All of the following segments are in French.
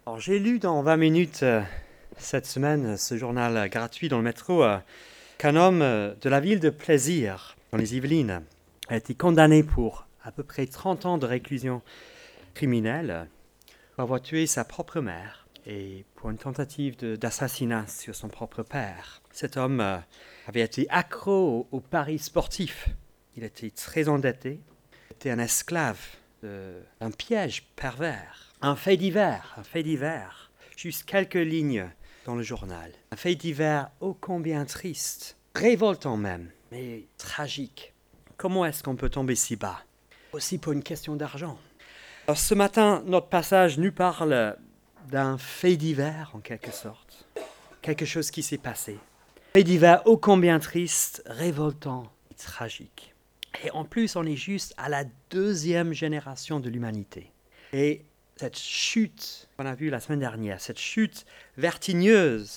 Alors, j'ai lu dans 20 minutes cette semaine, ce journal gratuit dans le métro, qu'un homme de la ville de Plaisir, dans les Yvelines, a été condamné pour à peu près 30 ans de réclusion criminelle pour avoir tué sa propre mère et pour une tentative d'assassinat sur son propre père. Cet homme avait été accro au paris sportif. Il était très endetté, il était un esclave d'un piège pervers. Un fait divers, juste quelques lignes dans le journal. Un fait divers ô combien triste, révoltant même, mais tragique. Comment est-ce qu'on peut tomber si bas? Aussi pour une question d'argent. Alors ce matin, notre passage nous parle d'un fait divers en quelque sorte. Quelque chose qui s'est passé. Fait divers ô combien triste, révoltant et tragique. Et en plus, on est juste à la 2e génération de l'humanité. Et cette chute qu'on a vue la semaine dernière, cette chute vertigineuse,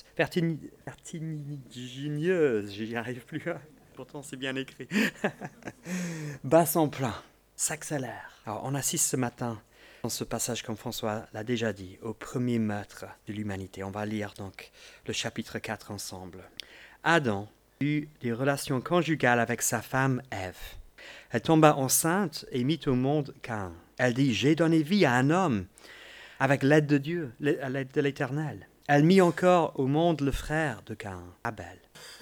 j'y arrive plus, pourtant c'est bien écrit, bat son plein, s'accélère. Alors on assiste ce matin, dans ce passage comme François l'a déjà dit, au premier meurtre de l'humanité. On va lire donc le chapitre 4 ensemble. Adam eut des relations conjugales avec sa femme Ève. Elle tomba enceinte et mit au monde Caïn. Elle dit « J'ai donné vie à un homme avec l'aide de Dieu, à l'aide de l'Éternel. » Elle mit encore au monde le frère de Caïn, Abel.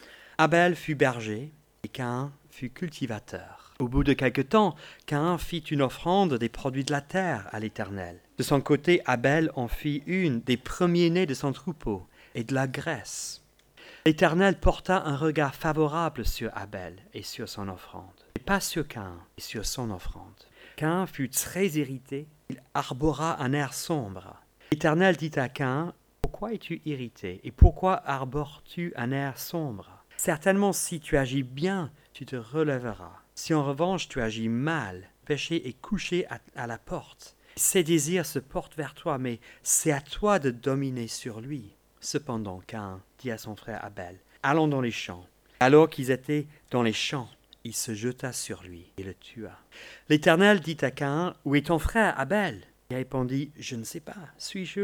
Abel fut berger et Caïn fut cultivateur. Au bout de quelque temps, Caïn fit une offrande des produits de la terre à l'Éternel. De son côté, Abel en fit une des premiers-nés de son troupeau et de la graisse. L'Éternel porta un regard favorable sur Abel et sur son offrande, et pas sur Caïn et sur son offrande. Caïn fut très irrité, il arbora un air sombre. L'Éternel dit à Caïn, « Pourquoi es-tu irrité et pourquoi arbores-tu un air sombre? Certainement si tu agis bien, tu te relèveras. Si en revanche tu agis mal, péché est couché à la porte. Ses désirs se portent vers toi, mais c'est à toi de dominer sur lui. » Cependant, Caïn dit à son frère Abel, « Allons dans les champs. » Alors qu'ils étaient dans les champs, il se jeta sur lui et le tua. L'Éternel dit à Caïn, « Où est ton frère Abel ?» Il répondit, « Je ne sais pas. Suis-je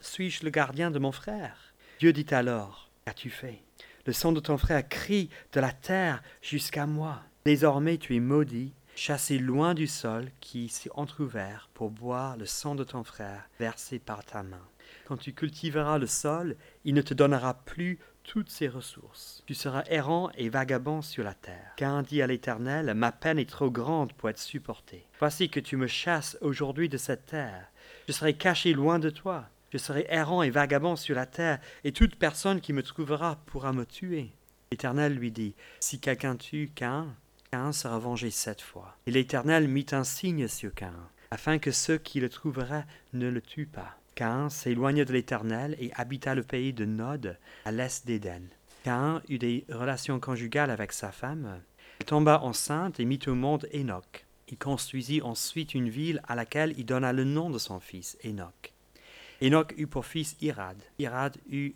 le gardien de mon frère ?» Dieu dit alors, « Qu'as-tu fait? Le sang de ton frère crie de la terre jusqu'à moi. Désormais tu es maudit, chassé loin du sol qui s'est entrouvert pour boire le sang de ton frère versé par ta main. Quand tu cultiveras le sol, il ne te donnera plus toutes ses ressources. Tu seras errant et vagabond sur la terre. Caïn dit à l'Éternel, « Ma peine est trop grande pour être supportée. Voici que tu me chasses aujourd'hui de cette terre. Je serai caché loin de toi. Je serai errant et vagabond sur la terre, et toute personne qui me trouvera pourra me tuer. » L'Éternel lui dit, « Si quelqu'un tue Caïn, Caïn sera vengé 7 fois. » Et l'Éternel mit un signe sur Caïn, afin que ceux qui le trouveraient ne le tuent pas. Caïn s'éloigna de l'Éternel et habita le pays de Nod, à l'est d'Éden. Caïn eut des relations conjugales avec sa femme. Elle tomba enceinte et mit au monde Enoch. Il construisit ensuite une ville à laquelle il donna le nom de son fils, Enoch. Enoch eut pour fils Irad. Irad eut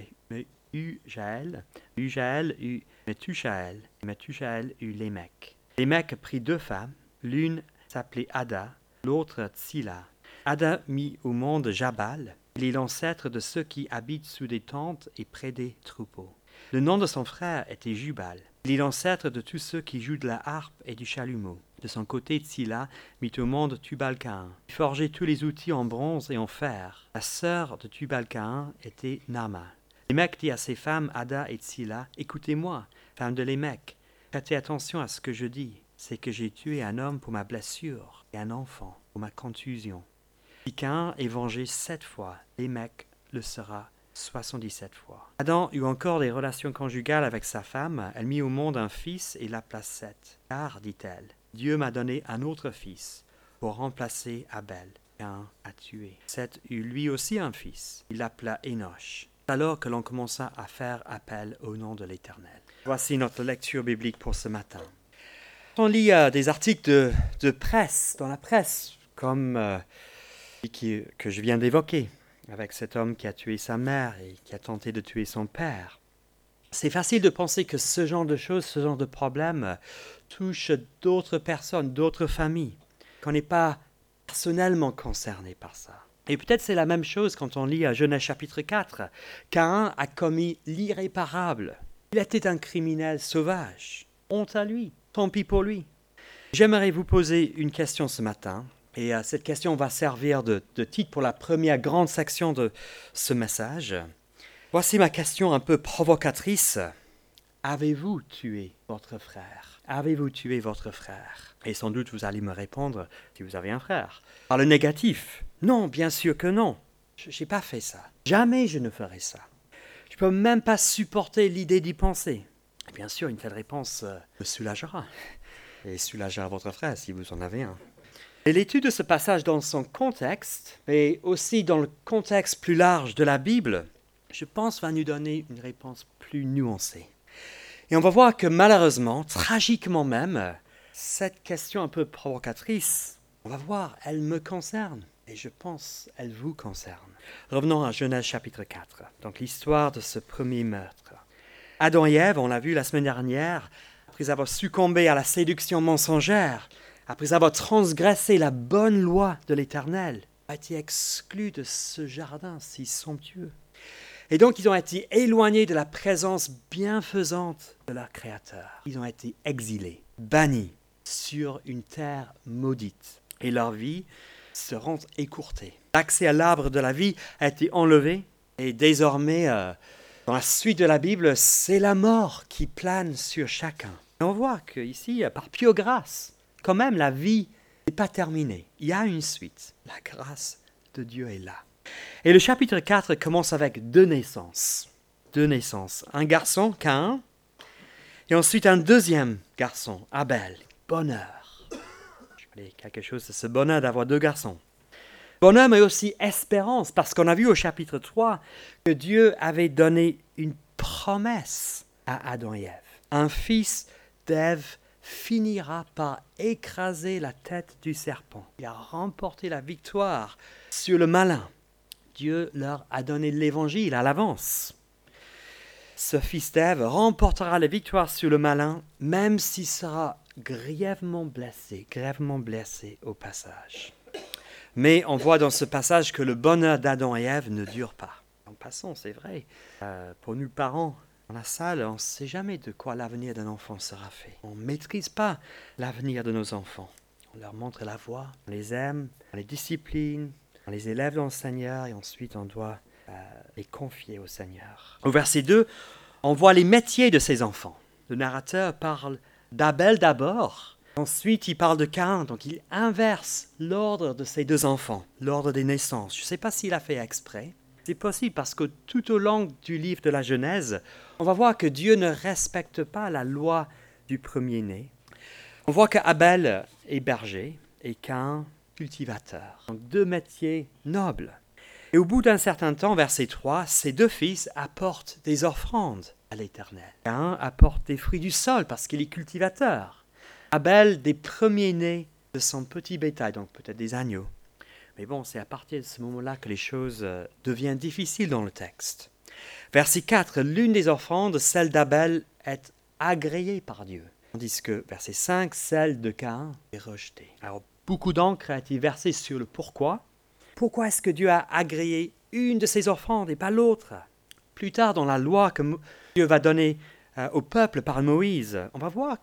Jaël. Jaël eut Methusaël. Methusaël eut Lémec. Lémec prit 2 femmes. L'une s'appelait Ada, l'autre Tsila. Ada mit au monde Jabal. Il est l'ancêtre de ceux qui habitent sous des tentes et près des troupeaux. Le nom de son frère était Jubal. Il est l'ancêtre de tous ceux qui jouent de la harpe et du chalumeau. De son côté, Tsila mit au monde Tubal-Caïn. Il forgeait tous les outils en bronze et en fer. La sœur de Tubal-Caïn était Naama. Lémec dit à ses femmes Ada et Tsila, « Écoutez-moi, femmes de Lémec, prêtez attention à ce que je dis. C'est que j'ai tué un homme pour ma blessure et un enfant pour ma contusion. Si Caïn est vengé 7 fois, Lémec le sera 77 fois. » Adam eut encore des relations conjugales avec sa femme. Elle mit au monde un fils et l'appela Seth. « Car, dit-elle, Dieu m'a donné un autre fils pour remplacer Abel, qu'Caïn a tué. » Seth eut lui aussi un fils. Il l'appela Enoch. C'est alors que l'on commença à faire appel au nom de l'Éternel. Voici notre lecture biblique pour ce matin. On lit des articles de presse, dans la presse, comme que je viens d'évoquer, avec cet homme qui a tué sa mère et qui a tenté de tuer son père. C'est facile de penser que ce genre de choses, ce genre de problèmes touche d'autres personnes, d'autres familles, qu'on n'est pas personnellement concerné par ça. Et peut-être c'est la même chose quand on lit à Genèse chapitre 4. Caïn a commis l'irréparable. Il était un criminel sauvage. Honte à lui, tant pis pour lui. J'aimerais vous poser une question ce matin. Et cette question va servir de titre pour la première grande section de ce message. Voici ma question un peu provocatrice. Avez-vous tué votre frère? Avez-vous tué votre frère? Et sans doute vous allez me répondre si vous avez un frère. Par le négatif. Non, bien sûr que non. Je n'ai pas fait ça. Jamais je ne ferai ça. Je ne peux même pas supporter l'idée d'y penser. Et bien sûr, une telle réponse me soulagera. Et soulagera votre frère si vous en avez un. Et l'étude de ce passage dans son contexte, mais aussi dans le contexte plus large de la Bible, je pense va nous donner une réponse plus nuancée. Et on va voir que malheureusement, tragiquement même, cette question un peu provocatrice, on va voir, elle me concerne. Et je pense, elle vous concerne. Revenons à Genèse chapitre 4, donc l'histoire de ce premier meurtre. Adam et Ève, on l'a vu la semaine dernière, après avoir succombé à la séduction mensongère, après avoir transgressé la bonne loi de l'Éternel, ont été exclus de ce jardin si somptueux. Et donc, ils ont été éloignés de la présence bienfaisante de leur Créateur. Ils ont été exilés, bannis sur une terre maudite. Et leur vie seront écourtées. L'accès à l'arbre de la vie a été enlevé. Et désormais, dans la suite de la Bible, c'est la mort qui plane sur chacun. Et on voit qu'ici, par pure grâce, quand même, la vie n'est pas terminée. Il y a une suite. La grâce de Dieu est là. Et le chapitre 4 commence avec deux naissances. Deux naissances. Un garçon, Caïn, et ensuite un deuxième garçon, Abel. Bonheur. Je voulais quelque chose de ce bonheur d'avoir deux garçons. Bonheur, mais aussi espérance, parce qu'on a vu au chapitre 3 que Dieu avait donné une promesse à Adam et Ève. Un fils d'Ève finira par écraser la tête du serpent. Il a remporté la victoire sur le malin. Dieu leur a donné l'évangile à l'avance. Ce fils d'Ève remportera la victoire sur le malin, même s'il sera grièvement blessé au passage. Mais on voit dans ce passage que le bonheur d'Adam et Ève ne dure pas. En passant, c'est vrai. Pour nous parents, dans la salle, on ne sait jamais de quoi l'avenir d'un enfant sera fait. On ne maîtrise pas l'avenir de nos enfants. On leur montre la voie, on les aime, on les discipline, on les élève dans le Seigneur et ensuite on doit les confier au Seigneur. Au verset 2, on voit les métiers de ces enfants. Le narrateur parle d'Abel d'abord, ensuite il parle de Caïn, donc il inverse l'ordre de ces deux enfants, l'ordre des naissances. Je ne sais pas s'il a fait exprès. C'est possible parce que tout au long du livre de la Genèse, on va voir que Dieu ne respecte pas la loi du premier-né. On voit qu'Abel est berger et Caïn cultivateur. Donc deux métiers nobles. Et au bout d'un certain temps, verset 3, ces deux fils apportent des offrandes à l'Éternel. Caïn apporte des fruits du sol parce qu'il est cultivateur. Abel des premiers-nés de son petit bétail, donc peut-être des agneaux. Mais bon, c'est à partir de ce moment-là que les choses deviennent difficiles dans le texte. Verset 4, l'une des offrandes, celle d'Abel, est agréée par Dieu. Tandis que, verset 5, celle de Caïn est rejetée. Alors, beaucoup d'encre a été versée sur le pourquoi. Pourquoi est-ce que Dieu a agréé une de ses offrandes et pas l'autre? Plus tard, dans la loi que Dieu va donner au peuple par Moïse, on voit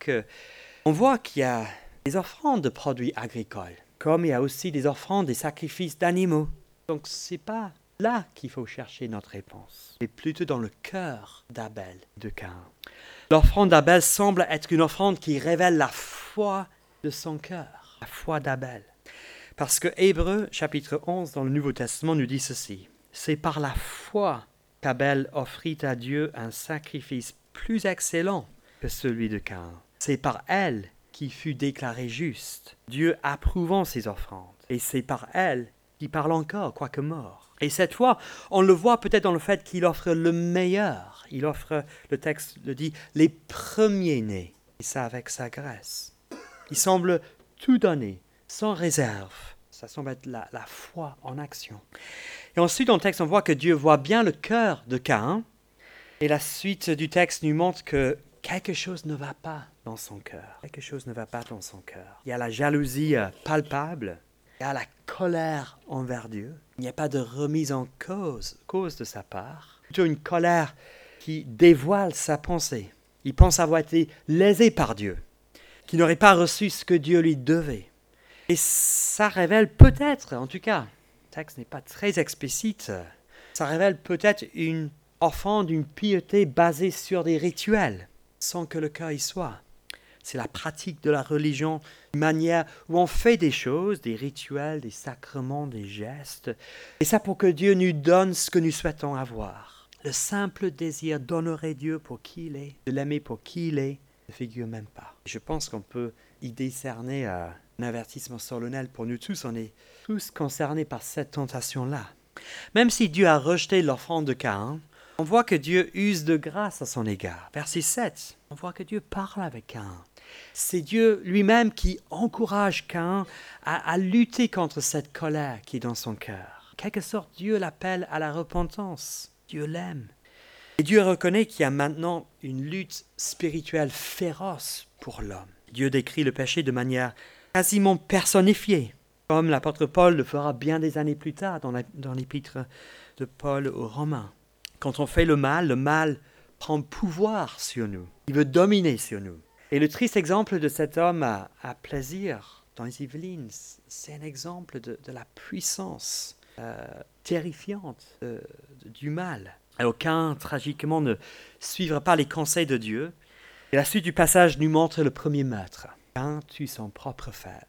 qu'il y a des offrandes de produits agricoles, comme il y a aussi des offrandes des sacrifices d'animaux. Donc, ce n'est pas là qu'il faut chercher notre réponse, mais plutôt dans le cœur d'Abel, de Caïn. L'offrande d'Abel semble être une offrande qui révèle la foi de son cœur, la foi d'Abel. Parce que Hébreux, chapitre 11, dans le Nouveau Testament, nous dit ceci. C'est par la foi qu'Abel offrit à Dieu un sacrifice plus excellent que celui de Caïn. C'est par elle qu'il fut déclaré juste, Dieu approuvant ses offrandes. Et c'est par elle qu'il parle encore, quoique mort. Et cette fois, on le voit peut-être dans le fait qu'il offre le meilleur. Il offre, le texte le dit, les premiers-nés. Et ça avec sa grâce. Il semble tout donner, sans réserve. Ça semble être la foi en action. Et ensuite, dans le texte, on voit que Dieu voit bien le cœur de Caïn. Et la suite du texte nous montre que quelque chose ne va pas dans son cœur. Quelque chose ne va pas dans son cœur. Il y a la jalousie palpable. et à la colère envers Dieu. Il n'y a pas de remise en cause de sa part. Plutôt une colère qui dévoile sa pensée. Il pense avoir été lésé par Dieu, qu'il n'aurait pas reçu ce que Dieu lui devait. Et ça révèle peut-être, en tout cas, le texte n'est pas très explicite, ça révèle peut-être une offrande, une piété basée sur des rituels, sans que le cœur y soit. C'est la pratique de la religion, une manière où on fait des choses, des rituels, des sacrements, des gestes, et ça pour que Dieu nous donne ce que nous souhaitons avoir. Le simple désir d'honorer Dieu pour qui il est, de l'aimer pour qui il est, ne figure même pas. Je pense qu'on peut y décerner un avertissement solennel pour nous tous. On est tous concernés par cette tentation-là. Même si Dieu a rejeté l'offrande de Caïn, on voit que Dieu use de grâce à son égard. Verset 7, on voit que Dieu parle avec Caïn. C'est Dieu lui-même qui encourage Caïn à lutter contre cette colère qui est dans son cœur. En quelque sorte, Dieu l'appelle à la repentance. Dieu l'aime. Et Dieu reconnaît qu'il y a maintenant une lutte spirituelle féroce pour l'homme. Dieu décrit le péché de manière quasiment personnifiée, comme l'apôtre Paul le fera bien des années plus tard dans l'épître de Paul aux Romains. Quand on fait le mal prend pouvoir sur nous. Il veut dominer sur nous. Et le triste exemple de cet homme à plaisir dans les Yvelines, c'est un exemple de la puissance terrifiante du mal. Alors Caïn, tragiquement, ne suivra pas les conseils de Dieu. Et la suite du passage nous montre le premier meurtre. Caïn tue son propre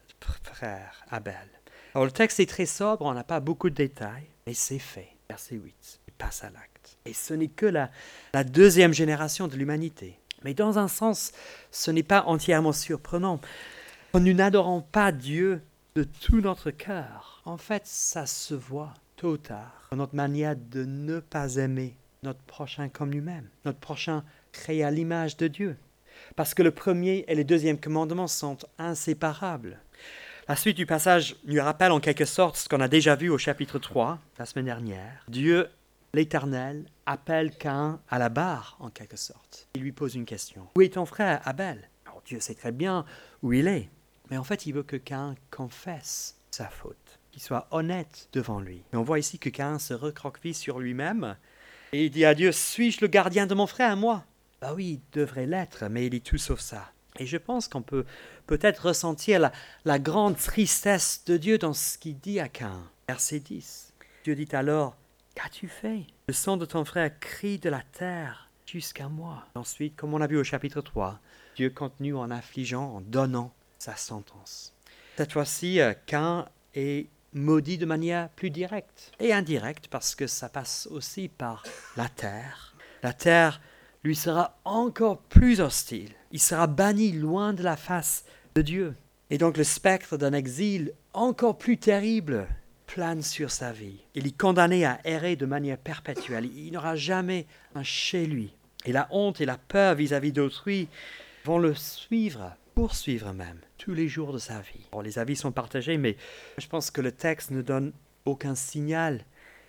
frère Abel. Alors le texte est très sobre, on n'a pas beaucoup de détails, mais c'est fait. Verset 8, il passe à l'acte. Et ce n'est que la deuxième génération de l'humanité. Mais dans un sens, ce n'est pas entièrement surprenant. Quand nous n'adorons pas Dieu de tout notre cœur, en fait, ça se voit tôt ou tard dans notre manière de ne pas aimer notre prochain comme nous-mêmes, notre prochain créé à l'image de Dieu. Parce que le premier et le deuxième commandement sont inséparables. La suite du passage nous rappelle en quelque sorte ce qu'on a déjà vu au chapitre 3, la semaine dernière. Dieu, l'Éternel, appelle Caïn à la barre, en quelque sorte. Il lui pose une question. Où est ton frère Abel? Alors Dieu sait très bien où il est. Mais en fait, il veut que Caïn confesse sa faute, qu'il soit honnête devant lui. Et on voit ici que Caïn se recroqueville sur lui-même et il dit à Dieu, suis-je le gardien de mon frère, moi? Ah oui, il devrait l'être, mais il est tout sauf ça. Et je pense qu'on peut peut-être ressentir la grande tristesse de Dieu dans ce qu'il dit à Caïn. Verset 10. Dieu dit alors, qu'as-tu fait? Le sang de ton frère crie de la terre jusqu'à moi. Ensuite, comme on a vu au chapitre 3, Dieu continue en affligeant, en donnant sa sentence. Cette fois-ci, Caïn est maudit de manière plus directe et indirecte parce que ça passe aussi par la terre. La terre lui sera encore plus hostile. Il sera banni loin de la face de Dieu. Et donc le spectre d'un exil encore plus terrible plane sur sa vie. Il est condamné à errer de manière perpétuelle. Il n'aura jamais un chez lui. Et la honte et la peur vis-à-vis d'autrui vont le suivre, poursuivre même, tous les jours de sa vie. Bon, les avis sont partagés, mais je pense que le texte ne donne aucun signal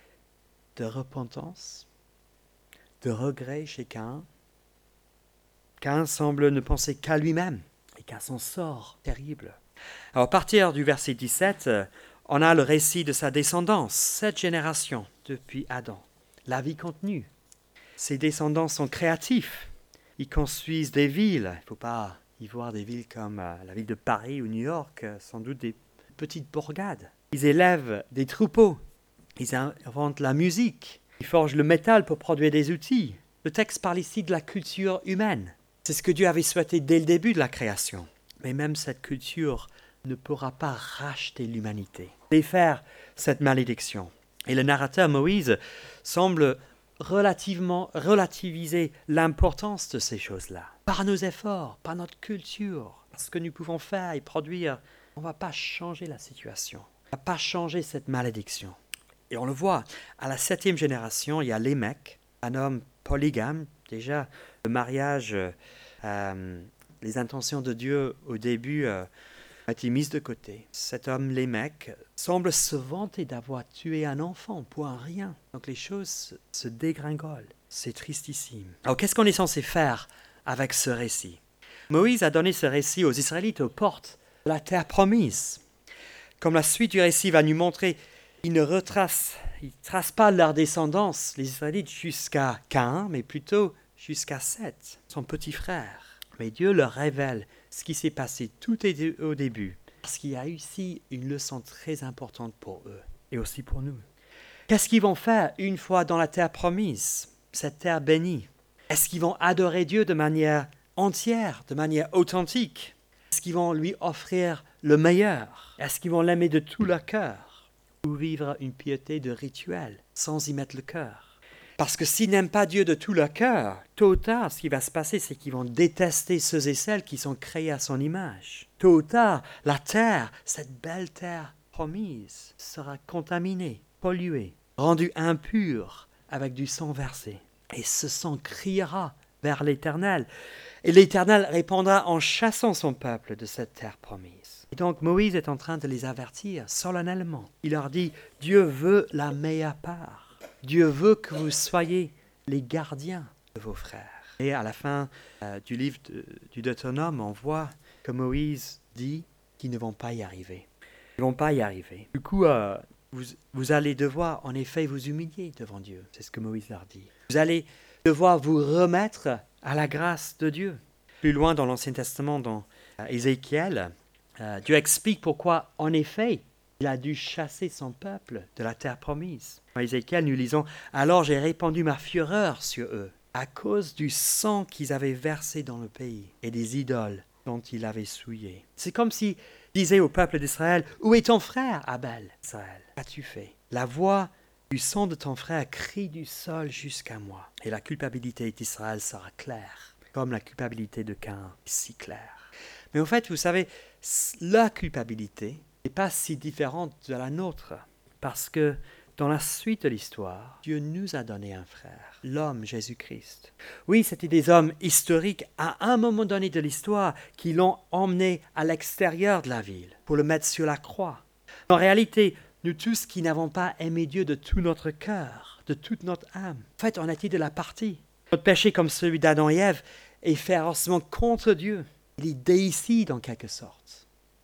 de repentance, de regret chez Caïn. Caïn semble ne penser qu'à lui-même et qu'à son sort terrible. Alors, à partir du verset 17, on a le récit de sa descendance, 7 générations depuis Adam. La vie continue. Ses descendants sont créatifs. Ils construisent des villes. Il ne faut pas y voir des villes comme la ville de Paris ou New York, sans doute des petites bourgades. Ils élèvent des troupeaux. Ils inventent la musique. Ils forgent le métal pour produire des outils. Le texte parle ici de la culture humaine. C'est ce que Dieu avait souhaité dès le début de la création. Mais même cette culture ne pourra pas racheter l'humanité, défaire cette malédiction. Et le narrateur Moïse semble relativiser l'importance de ces choses-là. Par nos efforts, par notre culture, par ce que nous pouvons faire et produire, on ne va pas changer la situation. On ne va pas changer cette malédiction. Et on le voit, à la 7e génération, il y a Lémec, un homme polygame. Déjà, le mariage, les intentions de Dieu au début ont été mises de côté. Cet homme, Lémec, semble se vanter d'avoir tué un enfant pour un rien. Donc les choses se dégringolent. C'est tristissime. Alors qu'est-ce qu'on est censé faire avec ce récit? Moïse a donné ce récit aux Israélites aux portes de la terre promise. comme la suite du récit va nous montrer, ils ne tracent pas leur descendance, les Israélites, jusqu'à Caïn, mais plutôt jusqu'à Seth, son petit frère. Mais Dieu leur révèle ce qui s'est passé tout au début, parce qu'il y a ici une leçon très importante pour eux, et aussi pour nous. Qu'est-ce qu'ils vont faire une fois dans la terre promise, cette terre bénie? Est-ce qu'ils vont adorer Dieu de manière entière, de manière authentique? Est-ce qu'ils vont lui offrir le meilleur? Est-ce qu'ils vont l'aimer de tout leur cœur? Ou vivre une piété de rituel, sans y mettre le cœur? Parce que s'ils n'aiment pas Dieu de tout leur cœur, tôt ou tard, ce qui va se passer, c'est qu'ils vont détester ceux et celles qui sont créés à son image. Tôt ou tard, la terre, cette belle terre promise, sera contaminée, polluée, rendue impure avec du sang versé. Et ce sang criera vers l'Éternel. Et l'Éternel répondra en chassant son peuple de cette terre promise. Et donc Moïse est en train de les avertir solennellement. Il leur dit, Dieu veut la meilleure part. Dieu veut que vous soyez les gardiens de vos frères. Et à la fin du livre du Deutéronome, on voit que Moïse dit qu'ils ne vont pas y arriver. Ils ne vont pas y arriver. Du coup, vous allez devoir en effet vous humilier devant Dieu. C'est ce que Moïse leur dit. Vous allez devoir vous remettre à la grâce de Dieu. Plus loin dans l'Ancien Testament, dans Ézéchiel, Dieu explique pourquoi, en effet, il a dû chasser son peuple de la terre promise. Dans Ézéchiel, nous lisons « Alors j'ai répandu ma fureur sur eux, à cause du sang qu'ils avaient versé dans le pays et des idoles dont ils avaient souillé. » C'est comme s'il disait au peuple d'Israël « Où est ton frère, Abel, Israël? Qu'as-tu fait? La voix du sang de ton frère crie du sol jusqu'à moi. Et la culpabilité d'Israël sera claire, comme la culpabilité de Caïn est si claire. » Mais en fait, vous savez, la culpabilité n'est pas si différente de la nôtre, parce que dans la suite de l'histoire, Dieu nous a donné un frère, l'homme Jésus-Christ. Oui, c'était des hommes historiques à un moment donné de l'histoire qui l'ont emmené à l'extérieur de la ville pour le mettre sur la croix. En réalité, nous tous qui n'avons pas aimé Dieu de tout notre cœur, de toute notre âme, en fait, on a été de la partie. Notre péché, comme celui d'Adam et Ève, est férocement contre Dieu. Il est déicide en quelque sorte.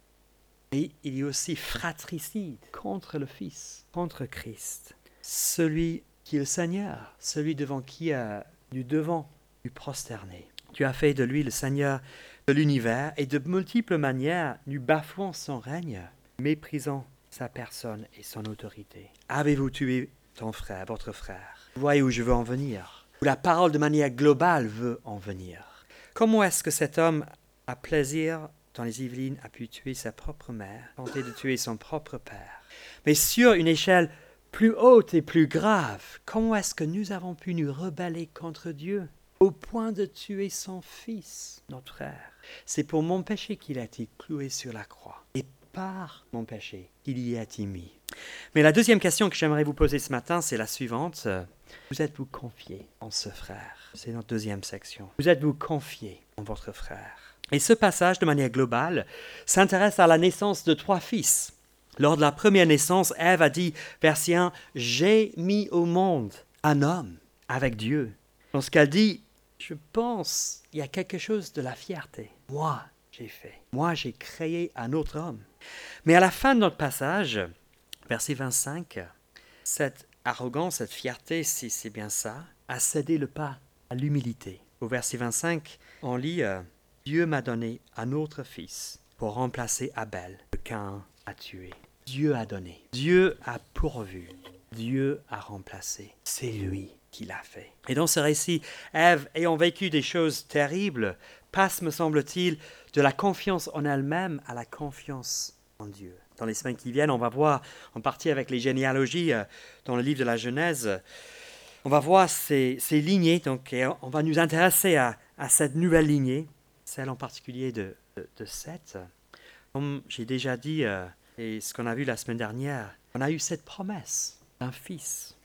Et il est aussi fratricide contre le Fils, contre Christ. Celui qui est le Seigneur, celui devant qui nous devons nous prosterner. Tu as fait de lui le Seigneur de l'univers et de multiples manières nous bafouons son règne, méprisant sa personne et son autorité. Avez-vous tué ton frère, votre frère? Vous voyez où je veux en venir? Où la parole de manière globale veut en venir. Comment est-ce que cet homme a plaisir dans les Yvelines a pu tuer sa propre mère, tenter de tuer son propre père? Mais sur une échelle plus haute et plus grave, comment est-ce que nous avons pu nous rebeller contre Dieu au point de tuer son fils, notre frère? C'est pour mon péché qu'il a été cloué sur la croix. Et par mon péché, il y a été mis. Mais la deuxième question que j'aimerais vous poser ce matin, c'est la suivante. Vous êtes-vous confié en ce frère? C'est notre deuxième section. Vous êtes-vous confié en votre frère? Et ce passage, de manière globale, s'intéresse à la naissance de 3 fils. Lors de la première naissance, Ève a dit, verset 1, « J'ai mis au monde un homme avec Dieu. » Dans ce qu'elle dit, je pense, il y a quelque chose de la fierté. Moi, j'ai fait. Moi, j'ai créé un autre homme. Mais à la fin de notre passage, verset 25, cette arrogance, cette fierté, si c'est bien ça, a cédé le pas à l'humilité. Au verset 25, on lit Dieu m'a donné un autre fils pour remplacer Abel, que Caïn a tué. Dieu a donné. Dieu a pourvu. Dieu a remplacé. C'est lui qui l'a fait. Et dans ce récit, Ève, ayant vécu des choses terribles, passe, me semble-t-il, de la confiance en elle-même à la confiance en Dieu. Dans les semaines qui viennent, on va voir, en partie avec les généalogies dans le livre de la Genèse, on va voir ces lignées, donc, et on va nous intéresser à cette nouvelle lignée, celle en particulier de Seth. Comme j'ai déjà dit, et ce qu'on a vu la semaine dernière, on a eu cette promesse d'un fils,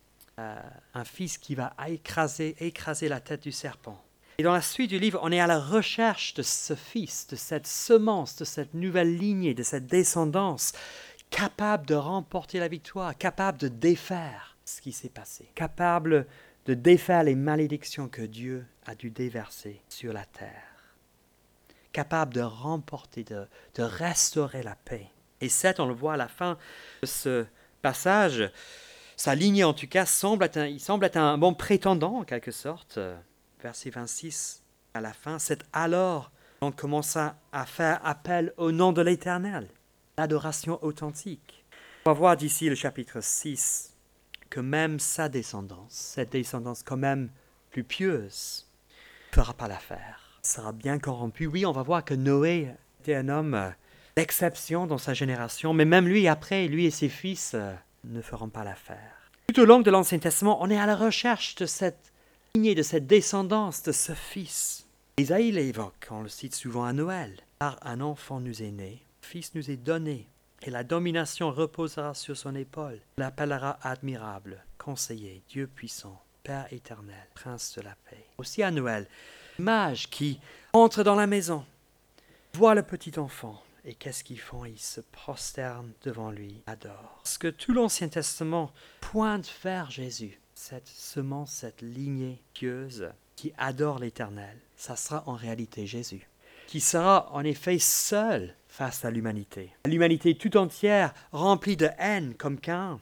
un fils qui va écraser la tête du serpent. Et dans la suite du livre, on est à la recherche de ce fils, de cette semence, de cette nouvelle lignée, de cette descendance, capable de remporter la victoire, capable de défaire ce qui s'est passé, capable de défaire les malédictions que Dieu a dû déverser sur la terre, capable de remporter, de restaurer la paix Et Seth, on le voit à la fin de ce passage, sa lignée en tout cas, il semble être un bon prétendant en quelque sorte. Verset 26, à la fin, Seth alors on commença à faire appel au nom de l'Éternel, l'adoration authentique. On va voir d'ici le chapitre 6 que même sa descendance, cette descendance quand même plus pieuse, ne fera pas l'affaire. Sera bien corrompu. Oui, on va voir que Noé était un homme d'exception dans sa génération, mais même lui, après, lui et ses fils ne feront pas l'affaire. Tout au long de l'Ancien Testament, on est à la recherche de cette lignée, de cette descendance, de ce fils. Isaïe l'évoque, on le cite souvent à Noël. Car un enfant nous est né, un fils nous est donné, et la domination reposera sur son épaule. Il l'appellera admirable, conseiller, Dieu puissant, Père éternel, Prince de la paix. Aussi à Noël, mage qui entre dans la maison, voit le petit enfant, et qu'est-ce qu'ils font? Ils se prosternent devant lui, adorent. Parce que tout l'Ancien Testament pointe vers Jésus, cette semence, cette lignée pieuse qui adore l'Éternel. Ça sera en réalité Jésus, qui sera en effet seul face à l'humanité. L'humanité tout entière remplie de haine comme Caïn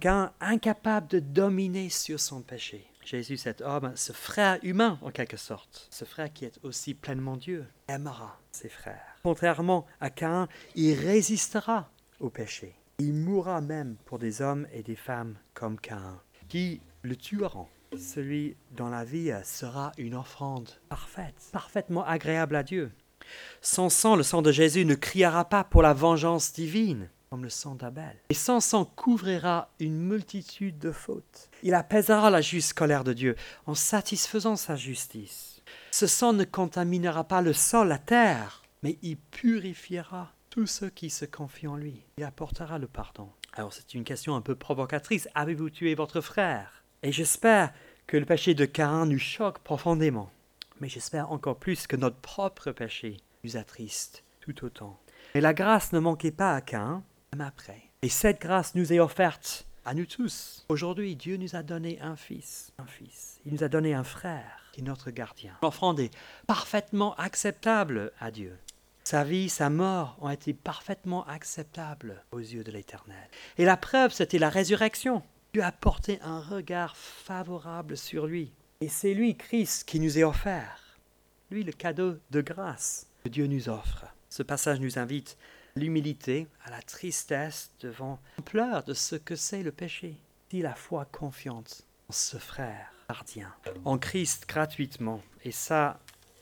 incapable de dominer sur son péché. Jésus, cet homme, ce frère humain en quelque sorte, ce frère qui est aussi pleinement Dieu, aimera ses frères. Contrairement à Caïn, il résistera au péché. Il mourra même pour des hommes et des femmes comme Caïn, qui le tueront. Celui dont la vie sera une offrande parfaite, parfaitement agréable à Dieu. Son sang, le sang de Jésus, ne criera pas pour la vengeance divine, comme le sang d'Abel. Et son sang couvrira une multitude de fautes. Il apaisera la juste colère de Dieu en satisfaisant sa justice. Ce sang ne contaminera pas le sol, la terre, mais il purifiera tous ceux qui se confient en lui. Il apportera le pardon. Alors c'est une question un peu provocatrice. Avez-vous tué votre frère? Et j'espère que le péché de Caïn nous choque profondément. Mais j'espère encore plus que notre propre péché nous attriste tout autant. Mais la grâce ne manquait pas à Caïn, même après. Et cette grâce nous est offerte à nous tous. Aujourd'hui, Dieu nous a donné un fils. Il nous a donné un frère qui est notre gardien. L'offrande est parfaitement acceptable à Dieu. Sa vie, sa mort ont été parfaitement acceptables aux yeux de l'Éternel. Et la preuve, c'était la résurrection. Dieu a porté un regard favorable sur lui. Et c'est lui, Christ, qui nous est offert. Lui, le cadeau de grâce que Dieu nous offre. Ce passage nous invite à l'humilité, à la tristesse devant l'ampleur de ce que c'est le péché. Si la foi confiante en ce frère gardien, en Christ gratuitement, et ça,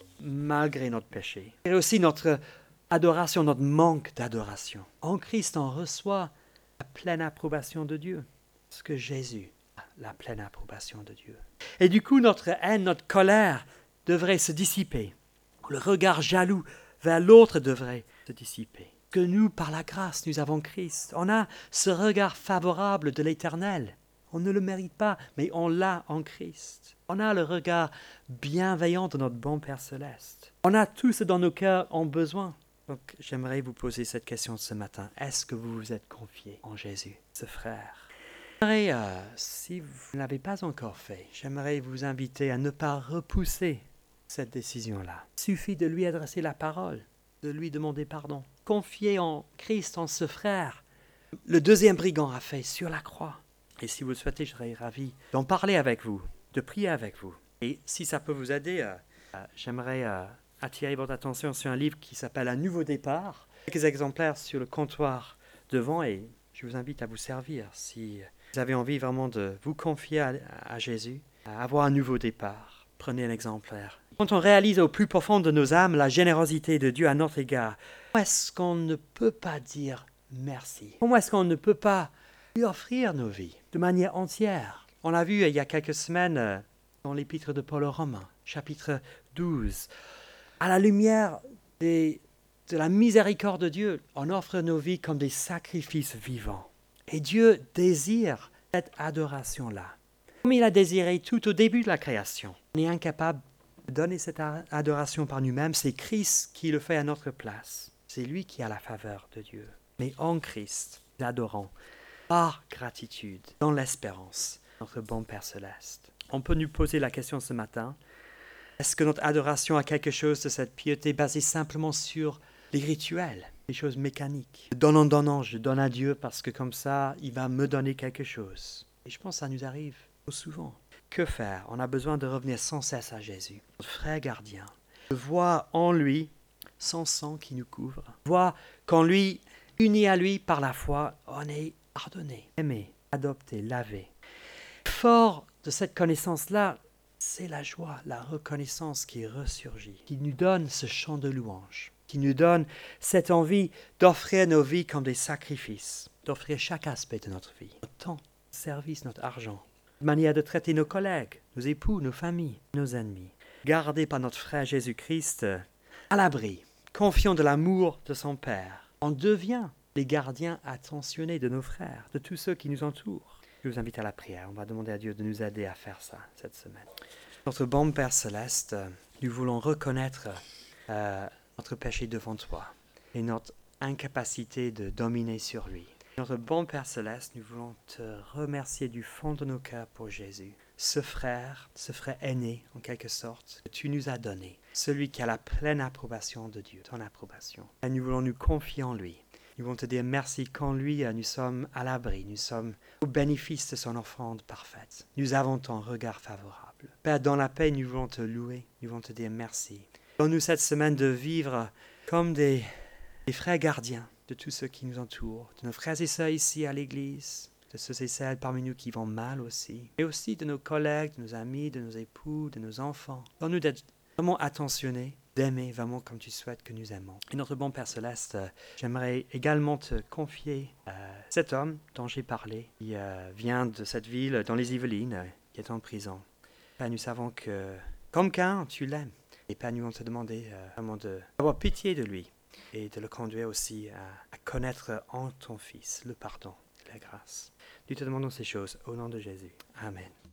malgré notre péché. Et aussi notre adoration, notre manque d'adoration. En Christ, on reçoit la pleine approbation de Dieu. Parce que Jésus a la pleine approbation de Dieu. Et du coup, notre haine, notre colère devrait se dissiper. Le regard jaloux vers l'autre devrait se dissiper. Que nous, par la grâce, nous avons Christ. On a ce regard favorable de l'Éternel. On ne le mérite pas, mais on l'a en Christ. On a le regard bienveillant de notre bon Père céleste. On a tout ce dont nos cœurs ont besoin. Donc, j'aimerais vous poser cette question ce matin. Est-ce que vous vous êtes confié en Jésus, ce frère? Si vous ne l'avez pas encore fait, j'aimerais vous inviter à ne pas repousser cette décision-là. Il suffit de lui adresser la parole, de lui demander pardon. Confiez en Christ, en ce frère. Le deuxième brigand a fait sur la croix. Et si vous le souhaitez, je serais ravi d'en parler avec vous, de prier avec vous. Et si ça peut vous aider, j'aimerais attirer votre attention sur un livre qui s'appelle Un nouveau départ. Quelques exemplaires sur le comptoir devant et je vous invite à vous servir si vous avez envie vraiment de vous confier à Jésus, à avoir un nouveau départ. Prenez un exemplaire. Quand on réalise au plus profond de nos âmes la générosité de Dieu à notre égard, comment est-ce qu'on ne peut pas dire merci? Comment est-ce qu'on ne peut pas lui offrir nos vies de manière entière? On l'a vu il y a quelques semaines dans l'épître de Paul aux Romains, chapitre 12. À la lumière de la miséricorde de Dieu, on offre nos vies comme des sacrifices vivants. Et Dieu désire cette adoration-là. Comme il a désiré tout au début de la création. On est incapable de donner cette adoration par nous-mêmes. C'est Christ qui le fait à notre place. C'est lui qui a la faveur de Dieu. Mais en Christ, nous adorons par gratitude, dans l'espérance, notre bon Père céleste. On peut nous poser la question ce matin. Est-ce que notre adoration a quelque chose de cette piété basée simplement sur les rituels? des choses mécaniques. Donnant, je donne à Dieu parce que comme ça, il va me donner quelque chose. Et je pense que ça nous arrive trop souvent. Que faire? On a besoin de revenir sans cesse à Jésus, notre frère gardien, de voir en lui son sang qui nous couvre, voir qu'en lui, unis à lui par la foi, on est pardonné, aimé, adopté, lavé. Fort de cette connaissance-là, c'est la joie, la reconnaissance qui ressurgit, qui nous donne ce chant de louange, qui nous donne cette envie d'offrir nos vies comme des sacrifices, d'offrir chaque aspect de notre vie, notre temps, notre service, notre argent, de manière de traiter nos collègues, nos époux, nos familles, nos ennemis, gardés par notre frère Jésus-Christ, à l'abri, confiant de l'amour de son Père. On devient les gardiens attentionnés de nos frères, de tous ceux qui nous entourent. Je vous invite à la prière. On va demander à Dieu de nous aider à faire ça cette semaine. Notre bon Père Céleste, nous voulons reconnaître notre péché devant toi et notre incapacité de dominer sur lui. Notre bon Père Céleste, nous voulons te remercier du fond de nos cœurs pour Jésus, ce frère aîné en quelque sorte, que tu nous as donné, celui qui a la pleine approbation de Dieu, ton approbation. Et nous voulons nous confier en lui. Nous voulons te dire merci qu'en lui, nous sommes à l'abri, nous sommes au bénéfice de son offrande parfaite. Nous avons ton regard favorable. Père, dans la paix, nous voulons te louer, nous voulons te dire merci. Donne-nous cette semaine de vivre comme des frères gardiens de tous ceux qui nous entourent, de nos frères et sœurs ici à l'église, de ceux et celles parmi nous qui vont mal aussi, et aussi de nos collègues, de nos amis, de nos époux, de nos enfants. Donne-nous d'être vraiment attentionnés, d'aimer vraiment comme tu souhaites que nous aimons. Et notre bon Père Céleste, j'aimerais également te confier cet homme dont j'ai parlé, qui vient de cette ville dans les Yvelines, qui est en prison. Père, nous savons que, comme Caïn, tu l'aimes. Et Père, nous allons te demander vraiment d'avoir pitié de lui et de le conduire aussi à connaître en ton Fils le pardon et la grâce. Nous te demandons ces choses au nom de Jésus. Amen.